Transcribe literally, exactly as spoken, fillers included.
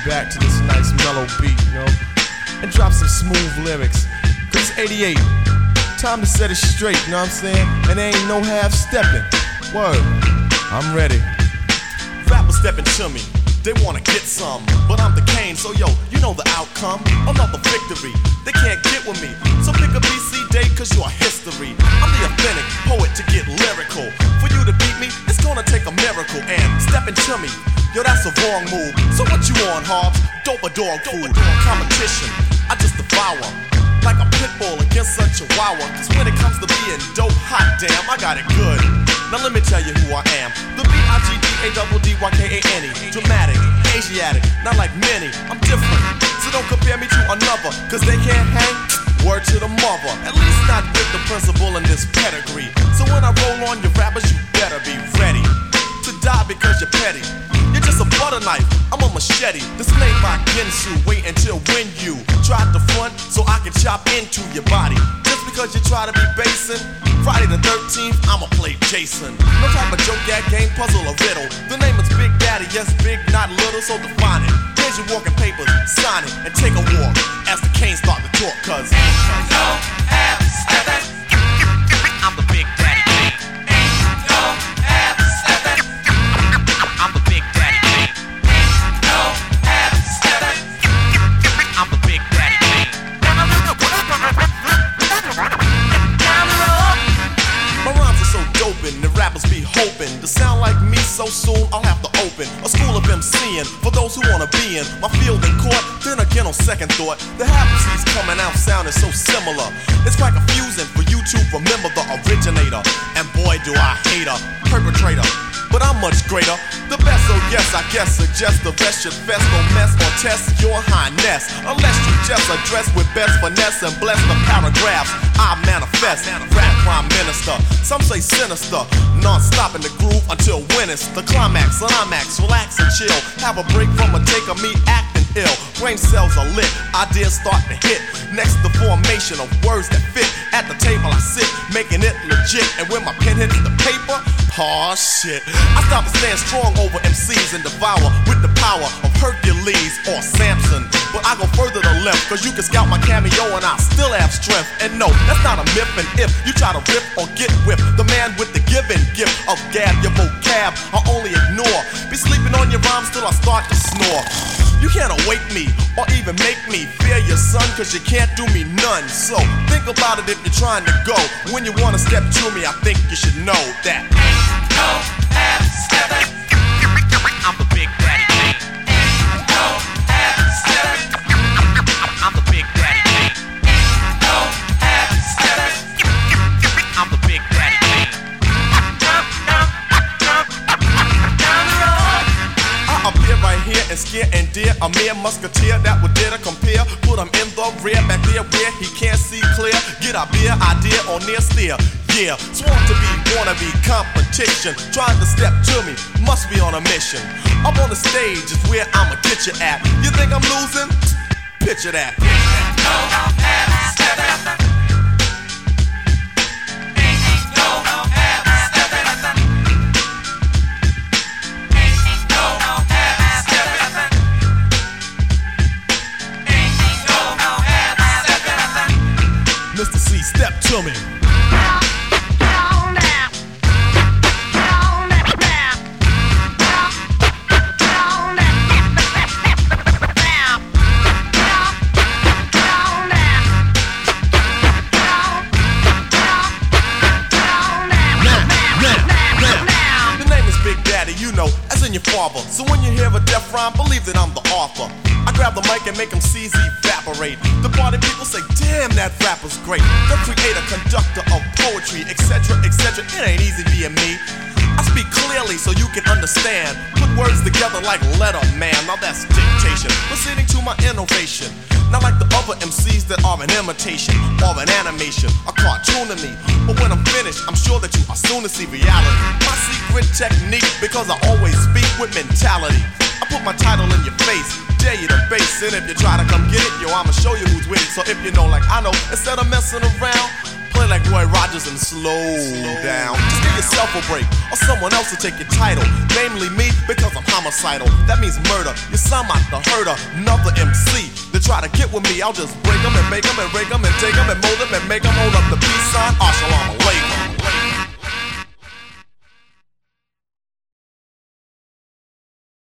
back to this nice mellow beat, you know, and drop some smooth lyrics. Cause it's eighty-eight, time to set it straight, you know what I'm saying? And there ain't no half stepping. Word, I'm ready. Rappers stepping to me, they wanna get some, but I'm the Kane, so yo, you know the outcome. Another victory, they can't get with me. So pick a B C date, cause you're history. I'm the authentic poet to get lyrical. For you to beat me, it's gonna take a miracle. And stepping to me, yo, that's a wrong move. So what you on, Hobbs? Dope or dog food? Competition, I just devour. Like a pit bull against a chihuahua. Cause when it comes to being dope, hot damn, I got it good. Now let me tell you who I am. The B I G D A D D Y K A N E. Dramatic, Asiatic, not like many. I'm different, so don't compare me to another. Cause they can't hang, word to the mother. At least not with the principal in this pedigree. So when I roll on your rappers, you better be ready to die because you're petty. You're just a butter knife, I'm a machete. This name by Gensu, wait until when you try to front so I can chop into your body. Just because you try to be basing, Friday the thirteenth, I'ma play Jason. No type of joke, gag, game, puzzle, or riddle. The name is Big Daddy, yes, big, not little, so define it. Here's your walking papers, sign it, and take a walk as the Canes start to talk, cause ain't no half stepping. I'm the Big Daddy Kane. Ain't no half stepping. I'm the Big Daddy Kane. Ain't no half stepping. I'm the Big Daddy Kane. My rhymes are so doping, the rappers be hoping to sound like me so soon I'll have to open a school of MCing for those who wanna be in my field in court. Then again on second thought, the half-C's coming out sounding so similar. It's quite confusing for you to remember the originator. And boy do I hate a perpetrator, but I'm much greater. The best, so yes, I guess suggest the rest should fest, don't mess or test your highness. Unless you just address with best finesse and bless the paragraphs I manifest. Rap prime minister, some say sinister. Non-stop in the groove until when it's the climax. Climax, relax and chill. Have a break from a take of me acting ill. Brain cells are lit, ideas start to hit. Next the formation of words that fit. At the table I sit, making it legit. And when my pen hits the paper, aw shit, I stop and stand strong over M Cs and devour with the power of Hercules or Samson. But I go further to left, cause you can scout my cameo and I still have strength. And no, that's not a myth, and if you try to rip or get whipped, the man with the given gift of gab, your vocab, I only ignore. Be sleeping on your rhymes till I start to snore. You can't awake me or even make me fear your son, cause you can't do me none. So think about it if you're trying to go. When you wanna step to me, I think you should know that ain't no half stepping. I'm the Big Daddy Kane. Ain't no half stepping. I'm the Big Daddy Kane. Ain't no half stepping. I'm the Big Daddy Kane. I appear right here and scare and dare a mere musketeer that would dare to compare. Put him in the rear, back there where he can't see clear. Get a beer idea or near steer. Yeah, sworn to be, wanna be competition. Trying to step to me, must be on a mission. Up on the stage is where I'ma get you at. You think I'm losing? Picture that. Ain't no half stepping. Ain't no half stepping. Ain't no half stepping. Ain't no half stepping. Mister C, step to me. Your father. So when you hear a death rhyme, believe that I'm the author. I grab the mic and make them C's evaporate. The party people say, damn, that rapper's great. The creator, conductor of poetry, etc, etc. It ain't easy being me. I speak clearly so you can understand. Put words together like letter man. Now that's dictation. Proceeding to my innovation. Not like the other M Cs that are an imitation or an animation, a cartoon to me. But when I'm finished, I'm sure that you are soon to see reality. My secret technique, because I always speak with mentality. I put my title in your face, dare you to face it. If you try to come get it, yo, I'ma show you who's with it. So if you know like I know, instead of messing around, play like Roy Rogers and slow down. Just give yourself a break, or someone else will take your title. Namely me, because I'm homicidal. That means murder. You sound like the herder, another M C. They try to get with me, I'll just break them and make them and rake them and take them and mold them and make them hold up the peace sign. Assalamu alaikum.